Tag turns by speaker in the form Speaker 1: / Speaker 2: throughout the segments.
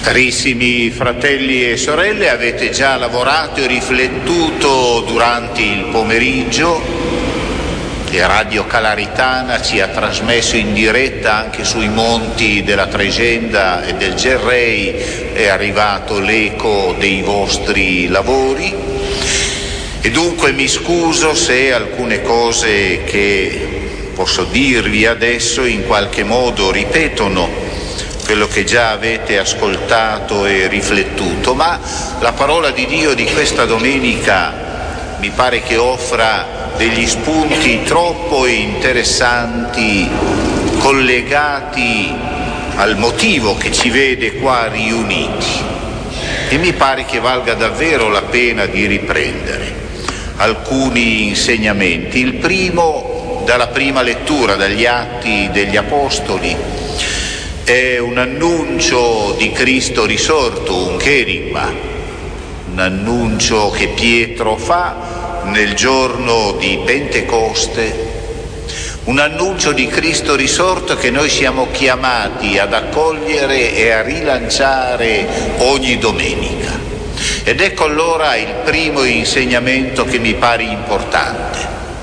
Speaker 1: Carissimi fratelli e sorelle, avete già lavorato e riflettuto durante il pomeriggio e Radio Calaritana ci ha trasmesso in diretta anche sui monti della Tregenda e del Gerrei, è arrivato l'eco dei vostri lavori e dunque mi scuso se alcune cose che posso dirvi adesso in qualche modo ripetono quello che già avete ascoltato e riflettuto, ma la parola di Dio di questa domenica mi pare che offra degli spunti troppo interessanti collegati al motivo che ci vede qua riuniti e mi pare che valga davvero la pena di riprendere alcuni insegnamenti. Il primo, dalla prima lettura, dagli Atti degli Apostoli, è un annuncio di Cristo risorto, un cherigma, un annuncio che Pietro fa nel giorno di Pentecoste, un annuncio di Cristo risorto che noi siamo chiamati ad accogliere e a rilanciare ogni domenica. Ed ecco allora il primo insegnamento che mi pare importante: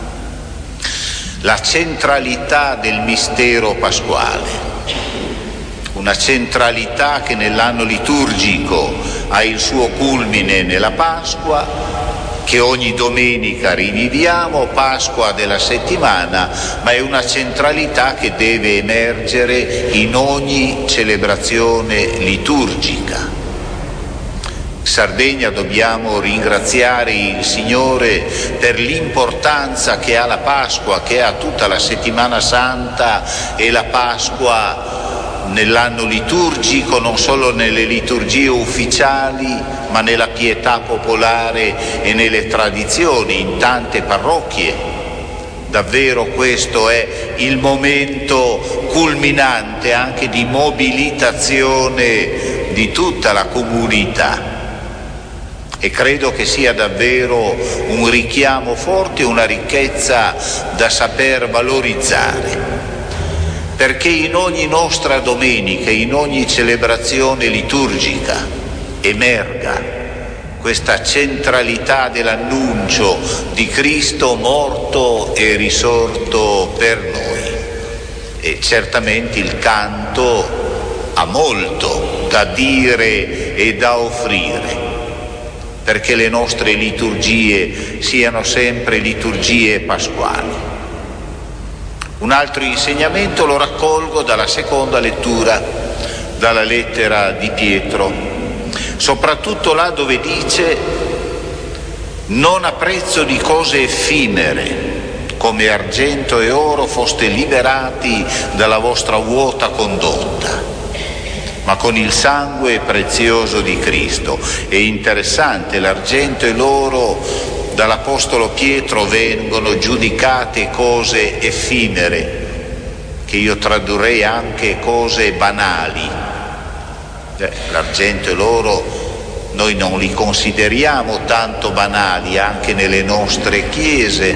Speaker 1: la centralità del mistero pasquale. Una centralità che nell'anno liturgico ha il suo culmine nella Pasqua, che ogni domenica riviviamo, Pasqua della settimana, ma è una centralità che deve emergere in ogni celebrazione liturgica. In Sardegna dobbiamo ringraziare il Signore per l'importanza che ha la Pasqua, che ha tutta la settimana santa e la Pasqua nell'anno liturgico, non solo nelle liturgie ufficiali, ma nella pietà popolare e nelle tradizioni, in tante parrocchie. Davvero questo è il momento culminante anche di mobilitazione di tutta la comunità. E credo che sia davvero un richiamo forte, una ricchezza da saper valorizzare. Perché in ogni nostra domenica, in ogni celebrazione liturgica, emerga questa centralità dell'annuncio di Cristo morto e risorto per noi. E certamente il canto ha molto da dire e da offrire, perché le nostre liturgie siano sempre liturgie pasquali. Un altro insegnamento lo raccolgo dalla seconda lettura, dalla lettera di Pietro, soprattutto là dove dice: non a prezzo di cose effimere, come argento e oro, foste liberati dalla vostra vuota condotta, ma con il sangue prezioso di Cristo. È interessante, l'argento e l'oro dall'Apostolo Pietro vengono giudicate cose effimere, che io tradurrei anche cose banali. L'argento e l'oro noi non li consideriamo tanto banali anche nelle nostre chiese,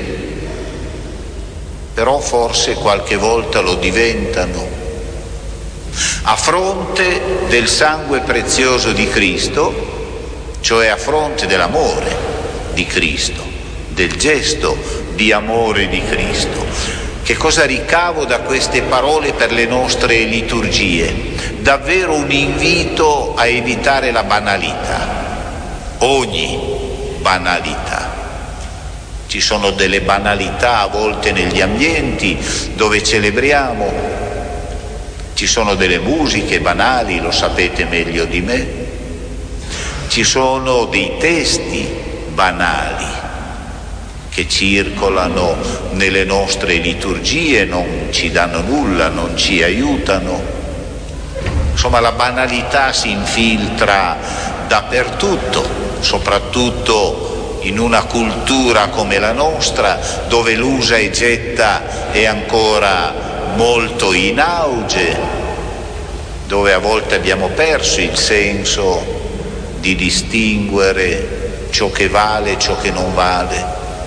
Speaker 1: però forse qualche volta lo diventano. A fronte del sangue prezioso di Cristo, cioè a fronte dell'amore di Cristo, del gesto di amore di Cristo. Che cosa ricavo da queste parole per le nostre liturgie? Davvero un invito a evitare la banalità, ogni banalità. Ci sono delle banalità a volte negli ambienti dove celebriamo, ci sono delle musiche banali, lo sapete meglio di me, ci sono dei testi banali che circolano nelle nostre liturgie, non ci danno nulla, non ci aiutano. Insomma, la banalità si infiltra dappertutto, soprattutto in una cultura come la nostra, dove l'usa e getta è ancora molto in auge, dove a volte abbiamo perso il senso di distinguere ciò che vale e ciò che non vale,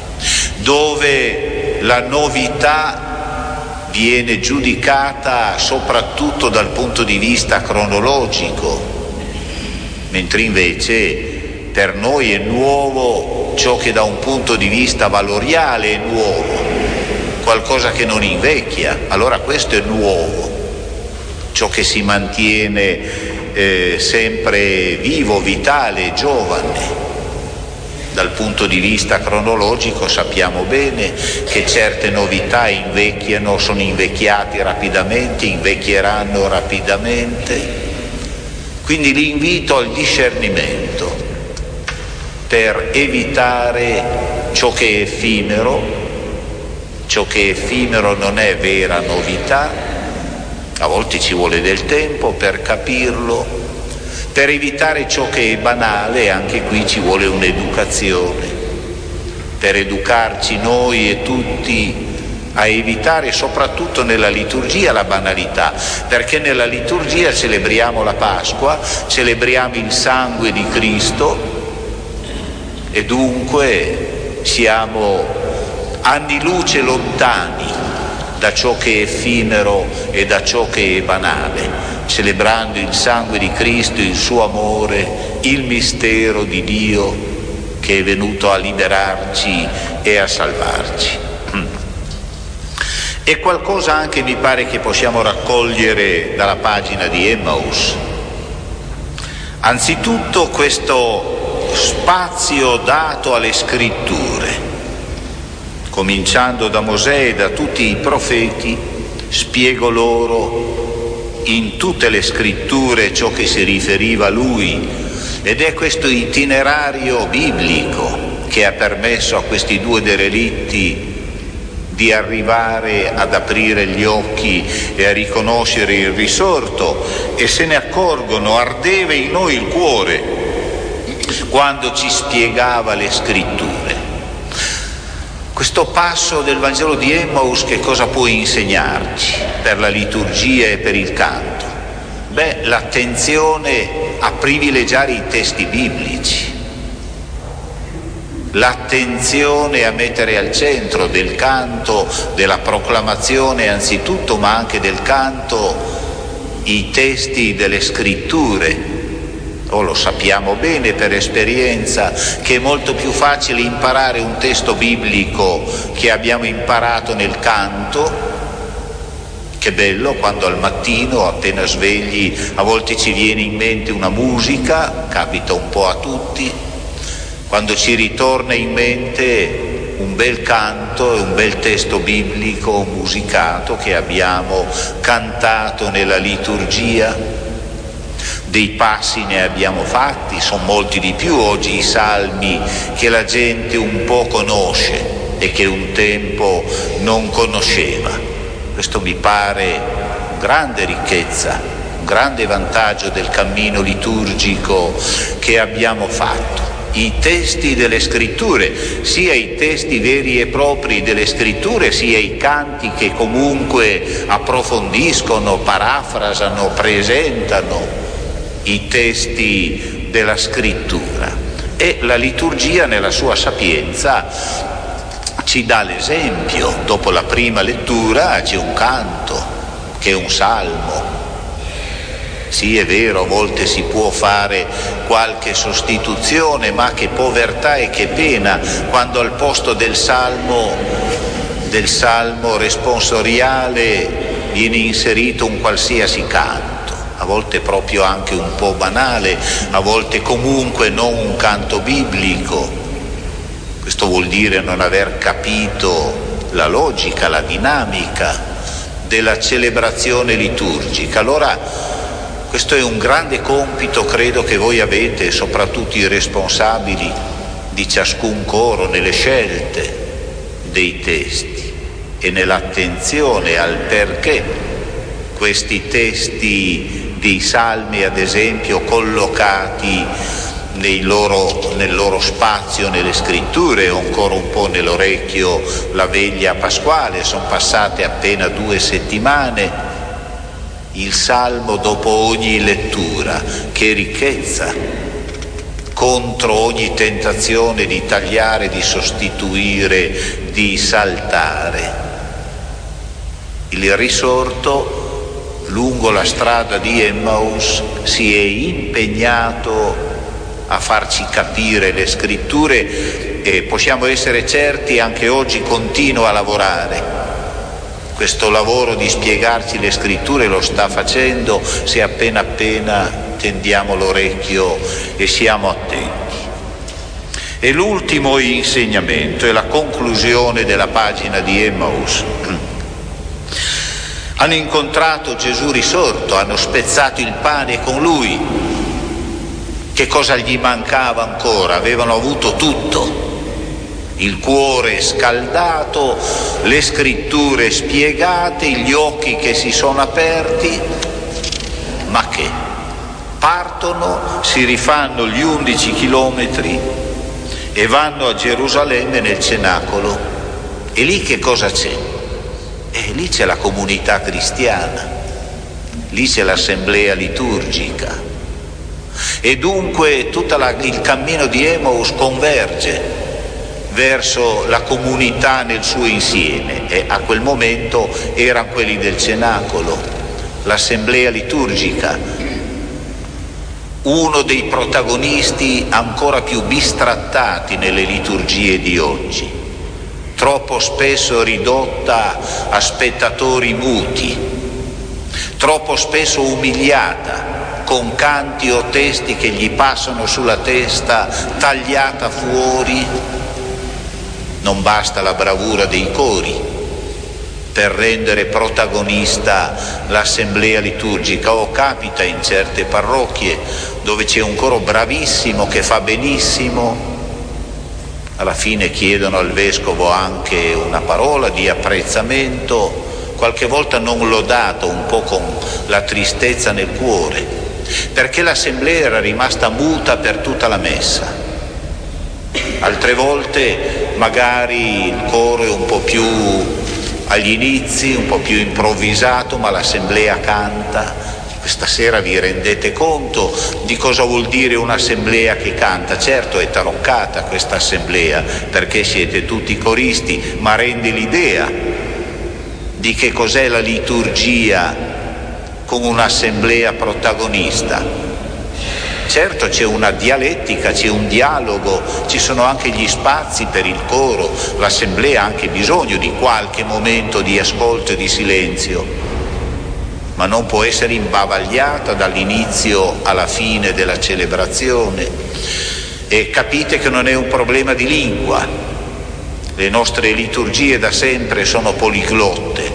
Speaker 1: dove la novità viene giudicata soprattutto dal punto di vista cronologico, mentre invece per noi è nuovo ciò che da un punto di vista valoriale è nuovo, qualcosa che non invecchia. Allora questo è nuovo, ciò che si mantiene sempre vivo, vitale, giovane. Dal punto di vista cronologico sappiamo bene che certe novità invecchiano, sono invecchiati rapidamente, invecchieranno rapidamente. Quindi l'invito al discernimento per evitare ciò che è effimero. Ciò che è effimero non è vera novità, a volte ci vuole del tempo per capirlo. Per evitare ciò che è banale, anche qui ci vuole un'educazione, per educarci noi e tutti a evitare soprattutto nella liturgia la banalità, perché nella liturgia celebriamo la Pasqua, celebriamo il sangue di Cristo e dunque siamo anni luce lontani da ciò che è effimero e da ciò che è banale, celebrando il sangue di Cristo, il suo amore, il mistero di Dio che è venuto a liberarci e a salvarci. E qualcosa anche mi pare che possiamo raccogliere dalla pagina di Emmaus. Anzitutto questo spazio dato alle scritture, cominciando da Mosè e da tutti i profeti, spiego loro in tutte le scritture ciò che si riferiva a lui, ed è questo itinerario biblico che ha permesso a questi due derelitti di arrivare ad aprire gli occhi e a riconoscere il risorto, e se ne accorgono, ardeva in noi il cuore quando ci spiegava le scritture. Questo passo del Vangelo di Emmaus che cosa può insegnarci per la liturgia e per il canto? L'attenzione a privilegiare i testi biblici, l'attenzione a mettere al centro del canto, della proclamazione anzitutto, ma anche del canto, i testi delle scritture. Lo sappiamo bene per esperienza che è molto più facile imparare un testo biblico che abbiamo imparato nel canto. Che bello quando al mattino, appena svegli, a volte ci viene in mente una musica, capita un po' a tutti, quando ci ritorna in mente un bel canto e un bel testo biblico musicato che abbiamo cantato nella liturgia. Dei passi ne abbiamo fatti, sono molti di più oggi i salmi che la gente un po' conosce e che un tempo non conosceva. Questo mi pare grande ricchezza, un grande vantaggio del cammino liturgico che abbiamo fatto. I testi delle scritture, sia i testi veri e propri delle scritture, sia i canti che comunque approfondiscono, parafrasano, presentano i testi della scrittura. E la liturgia nella sua sapienza ci dà l'esempio. Dopo la prima lettura c'è un canto che è un salmo. Sì, è vero, a volte si può fare qualche sostituzione, ma che povertà e che pena quando al posto del salmo responsoriale viene inserito un qualsiasi canto. A volte proprio anche un po' banale, a volte comunque non un canto biblico. Questo vuol dire non aver capito la logica, la dinamica della celebrazione liturgica. Allora questo è un grande compito, credo, che voi avete, soprattutto i responsabili di ciascun coro, nelle scelte dei testi e nell'attenzione al perché questi testi dei salmi, ad esempio, collocati nel loro spazio nelle scritture. Ho ancora un po' nell'orecchio la veglia pasquale, sono passate appena 2 settimane, il salmo dopo ogni lettura, che ricchezza, contro ogni tentazione di tagliare, di sostituire, di saltare. Il risorto lungo la strada di Emmaus si è impegnato a farci capire le scritture e possiamo essere certi anche oggi continua a lavorare. Questo lavoro di spiegarci le scritture lo sta facendo se appena tendiamo l'orecchio e siamo attenti. E l'ultimo insegnamento è la conclusione della pagina di Emmaus. Hanno incontrato Gesù risorto, hanno spezzato il pane con lui. Che cosa gli mancava ancora? Avevano avuto tutto. Il cuore scaldato, le scritture spiegate, gli occhi che si sono aperti. Ma che? Partono, si rifanno gli 11 chilometri e vanno a Gerusalemme nel cenacolo. E lì che cosa c'è? Lì c'è la comunità cristiana, lì c'è l'assemblea liturgica. E dunque tutto il cammino di Emmaus converge verso la comunità nel suo insieme, e a quel momento erano quelli del cenacolo, l'assemblea liturgica, uno dei protagonisti ancora più bistrattati nelle liturgie di oggi, troppo spesso ridotta a spettatori muti, troppo spesso umiliata con canti o testi che gli passano sulla testa, tagliata fuori. Non basta la bravura dei cori per rendere protagonista l'assemblea liturgica, o capita in certe parrocchie dove c'è un coro bravissimo che fa benissimo, alla fine chiedono al vescovo anche una parola di apprezzamento, qualche volta non lodato, un po' con la tristezza nel cuore, perché l'assemblea era rimasta muta per tutta la messa. Altre volte magari il coro è un po' più agli inizi, un po' più improvvisato, ma l'assemblea canta. Questa sera vi rendete conto di cosa vuol dire un'assemblea che canta? Certo è taroccata questa assemblea perché siete tutti coristi, ma rende l'idea di che cos'è la liturgia con un'assemblea protagonista. Certo c'è una dialettica, c'è un dialogo, ci sono anche gli spazi per il coro, l'assemblea ha anche bisogno di qualche momento di ascolto e di silenzio, ma non può essere imbavagliata dall'inizio alla fine della celebrazione. E capite che non è un problema di lingua, le nostre liturgie da sempre sono poliglotte,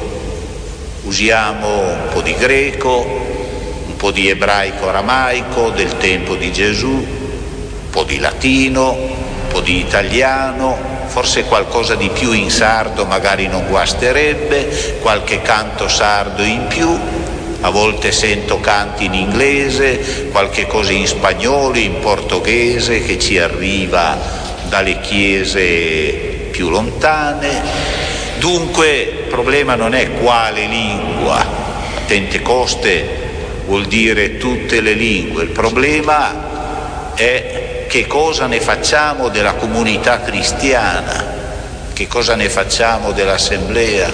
Speaker 1: usiamo un po' di greco, un po' di ebraico-aramaico del tempo di Gesù, un po' di latino, un po' di italiano, forse qualcosa di più in sardo magari non guasterebbe, qualche canto sardo in più, a volte sento canti in inglese, qualche cosa in spagnolo, in portoghese che ci arriva dalle chiese più lontane. Dunque il problema non è quale lingua, a Pentecoste vuol dire tutte le lingue, il problema è che cosa ne facciamo della comunità cristiana, che cosa ne facciamo dell'assemblea.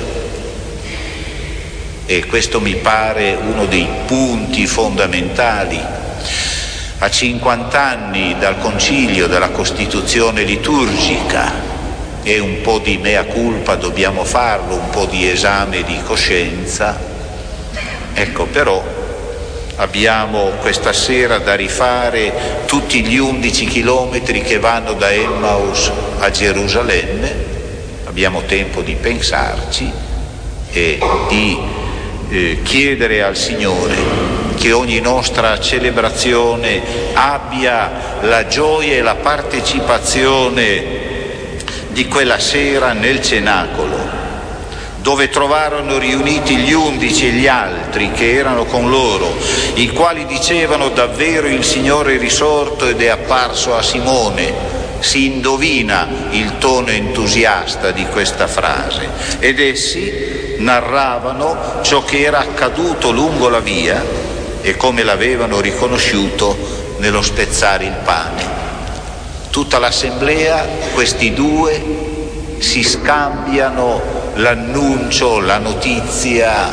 Speaker 1: E questo mi pare uno dei punti fondamentali. A 50 anni dal concilio, dalla Costituzione liturgica, e un po' di mea culpa dobbiamo farlo, un po' di esame di coscienza. Ecco, però abbiamo questa sera da rifare tutti gli 11 chilometri che vanno da Emmaus a Gerusalemme, abbiamo tempo di pensarci e di chiedere al Signore che ogni nostra celebrazione abbia la gioia e la partecipazione di quella sera nel cenacolo, dove trovarono riuniti gli 11 e gli altri che erano con loro, i quali dicevano: davvero il Signore è risorto ed è apparso a Simone. Si indovina il tono entusiasta di questa frase, ed essi narravano ciò che era accaduto lungo la via e come l'avevano riconosciuto nello spezzare il pane. Tutta l'assemblea, questi due, si scambiano l'annuncio, la notizia,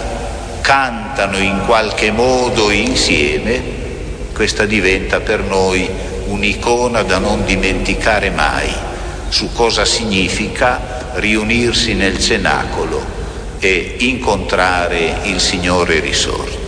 Speaker 1: cantano in qualche modo insieme. Questa diventa per noi un'icona da non dimenticare mai su cosa significa riunirsi nel cenacolo e incontrare il Signore risorto.